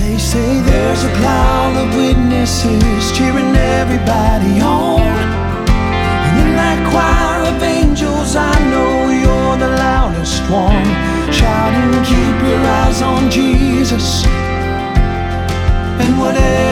They say there's a cloud of witnesses cheering everybody on, and in that choir of angels I know you're the loudest one, shouting, keep your eyes on Jesus, and whatever